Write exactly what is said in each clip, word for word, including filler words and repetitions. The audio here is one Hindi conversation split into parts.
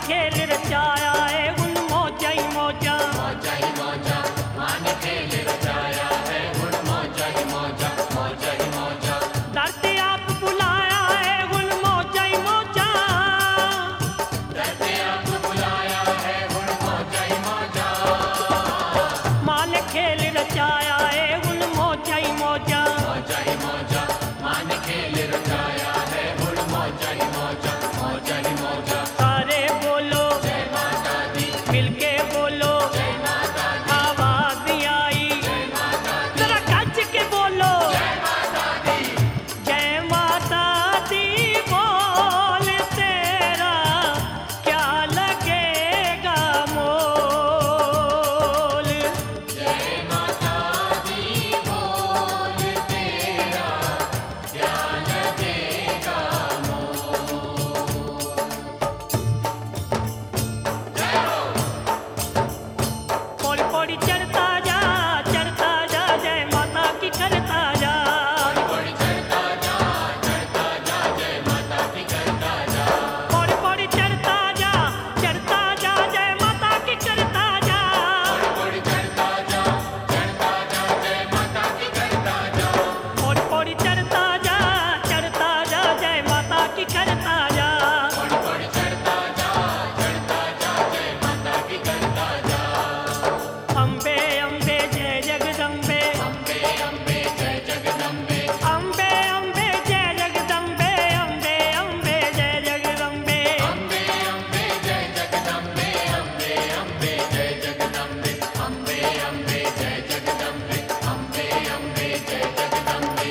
खेल रचाया है उन मौजा ही मौजा, मौजा ही मौजा माँ ने खेल रचाया है उन मौजा ही मौजा, मौजा ही मौजा। धरती आप बुलाया है उन मौजा ही मौजा, धरती आप बुलाया है उन मौजा ही मौजा। माँ ने खेल रचाया है उन मौजा ही मौजा, मौजा ही मौजा माँ ने खेल रचाया है उन मौजा ही मौजा, मौजा ही मौजा। सारे बोलो जय माता दी, मिलके बोलो जय माता दी, आवाज आई, जय माता दी, जरा गज के बोलो जय माता दी। जय माता दी बोल तेरा क्या लगेगा मोल, जय माता दी बोल तेरा क्या लगेगा मोल। जय हो। पौड़ी पौड़ी चढ़ता जा चढ़ता जा जय माता की करता जा, बड़ी चढ़ता जा, चढ़ता जा, जय माता की करता जा। पौड़ी पौड़ी चढ़ता जा चढ़ता जा जय माता की करता जा, बड़ी चढ़ता जा, चढ़ता जा, जय माता की करता जा। पौड़ी पौड़ी चढ़ता जा चढ़ता जा जय माता की करता जा। बड़ी बड़ी चढ़ता जा, चढ़ता जा, जय माता की करता जा। अम्बे अम्बे जय जगदम्बे, अम्बे अम्बे जय जगदम्बे, अम्बे अम्बे जय जगदम्बे, अम्बे अम्बे जय जगदम्बे, अम्बे अम्बे जय जगदम्बे, अम्बे अम्बे जय जगदम्बे, अम्बे अम्बे जय जगदम्बे, अम्बे अम्बे जय जगदम्बे।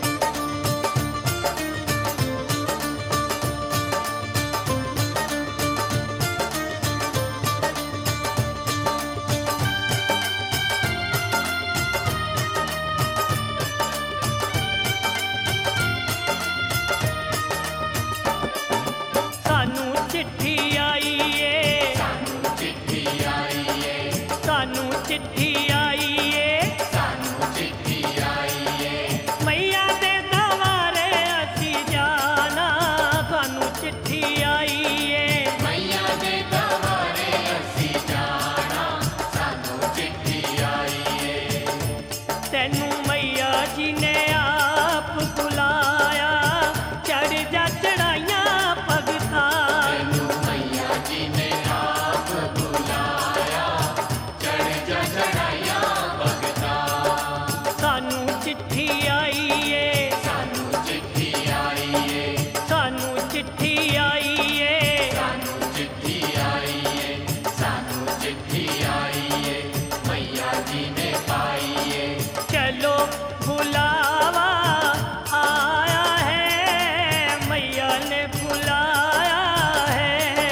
सानू चिट्ठी आई ए सानू चिट्ठी आई है, सानू चिट्ठी आई ए सानू चिट्ठी आई है। मैया दे दवारे असी जाना, सानू चिट्ठी आई ए मैया दे दवारे असी जाना, सानू चिट्ठी आई है। तेनू मैया जी ने आप बुलाया, चढ़ जा चढ़ाइया भगता, तेनू मैया जी ने आप बुलाया, चढ़ जा चढ़ाइया भगता। सानू चिट्ठी आई ए सानू चिट्ठी आई है, सानू चिट्ठी आई ए सानू चिट्ठी आई है, सानू चिट्ठी आई है। मैया जी ने पाई है। चलो बुलावा आया है, मैया ने बुलाया है।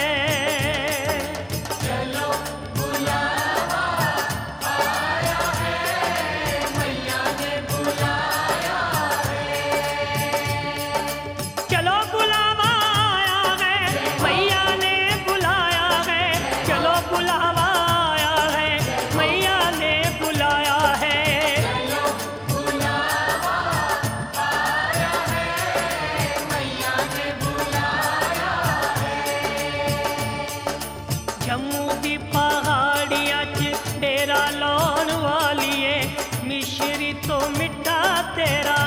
चलो बुलावा आया है, मैया ने बुलाया है। चलो बुलावा आया है, मैया ने बुलाया है। चलो बुलावा आया है, मैया ने बुलाया है। चलो बुलावा आया है, मैया ने बुलाया है। जम्मू दी पहाड़ियां च डेरा लाउण वालीए, मिश्री तो मिठा तेरा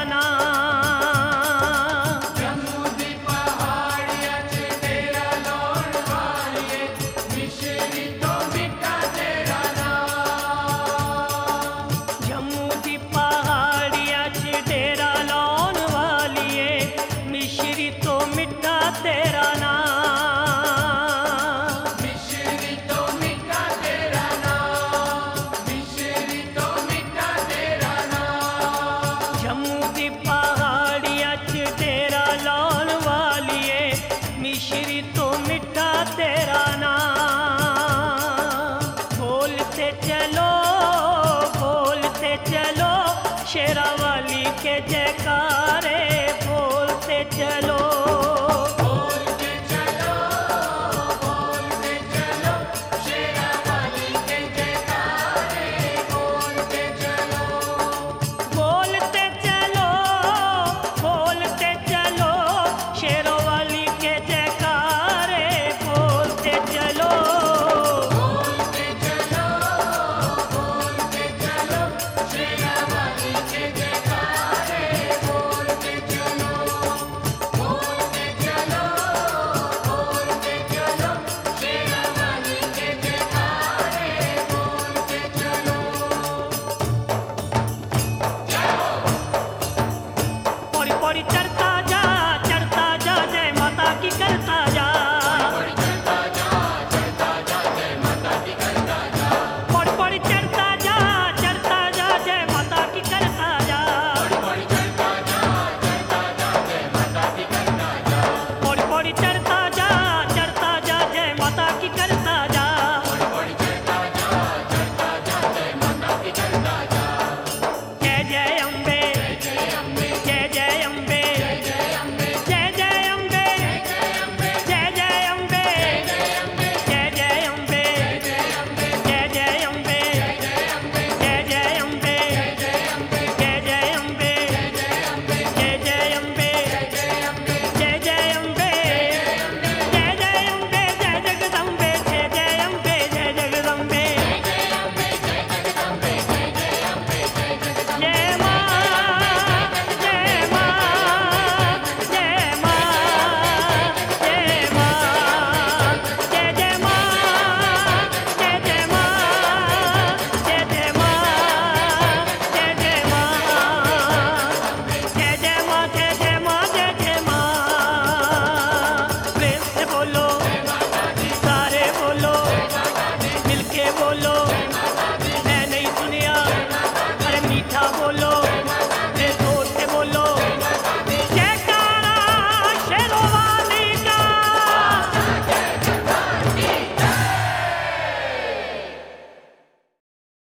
नाम। जम्मू दी पहाड़ियां च डेरा लाउण वालीए, मिश्री तो मिठा तेरा नाम। जम्मू दी पहाड़ियां च डेरा लाउण वालीए, मिश्री तो मिठा तेरा नाम। मिश्री तो मिठा तेरा नाम, मिश्री तो मिठा तेरा नाम। जम्मू दी पहाड़ियां च डेरा लाउण वालीए, मिश्री तो मिठा तेरा नाम। बोलते चलो बोलते चलो शेरा वाली के जयकारे, बोलते चलो बोलते चलो, बोलते चलो, शेरा वाली के जयकारे, बोलते चलो। बोलते चलो बोलते चलो शेरों वाली के जयकारे, कर